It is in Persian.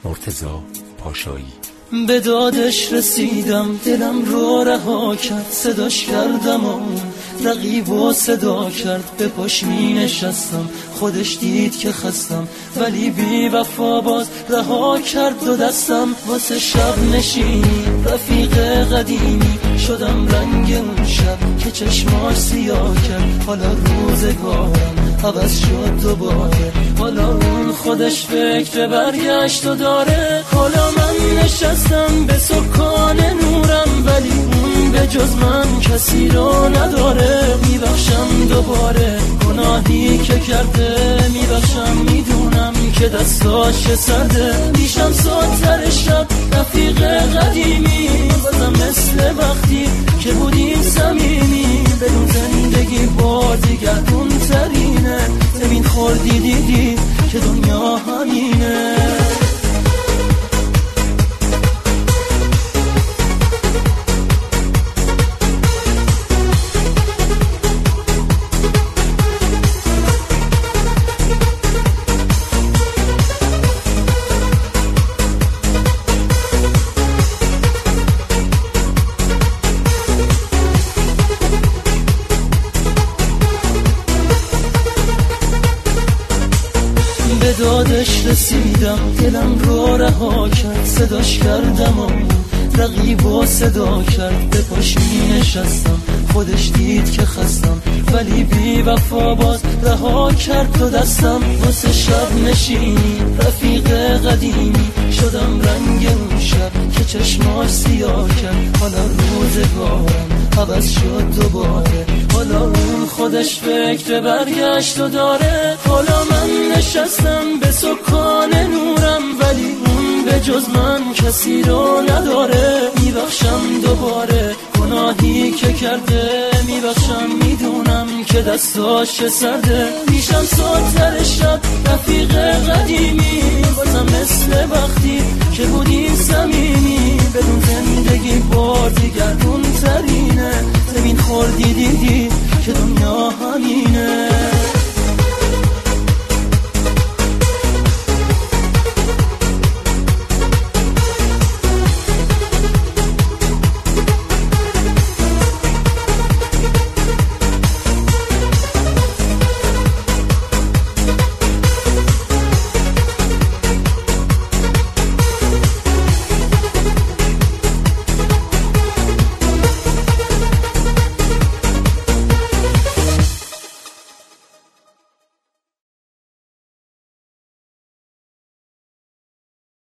مرتضی پاشایی. به دادش رسیدم، دلم رو رها کرد، صداش کردم و رقیب و صدا کرد. به پاش می نشستم، خودش دید که خستم، ولی بی وفا باز رها کرد دو دستم. واسه شب نشینی رفیق قدیمی شدم رنگ اون شب که چشماش سیاه کرد. حالا روزگارم عوض شد دوباره، حالا اون خودش فکر برگشت و داره. حالا من نشستم به سکان نورم، ولی اون به جز من کسی رو نداره. میبخشم دوباره گناهی که کرده، میبخشم میدونم که دستاش سرده. میشم ساتر شب رفیق قدیمی، بازم مثل وقتی که بودیم صمیمی. بدون زندگی بار دیگر اون ترینه، ببین خوردی دیدی که دنیا همینه. به دادش رسیدم، دلم رو رها کرد، صداش کردم و رقیب و صدا کرد. به پاش می نشستم، خودش دید که خستم، ولی بی وفا باز رها کرد دو دستم. واسه شب نشینی رفیق قدیمی شدم رنگ اون شب که چشماش سیاه کرد. حالا روزگارم عوض شد دوباره، حالا اون خودش فکر برگشت و داره. حالا من نشستم به سکان نورم، ولی اون به جز من کسی رو نداره. میبخشم دوباره گناهی که کرده، میبخشم میدونم که دستاش سرده. میشم ساتر شب رفیق قدیمی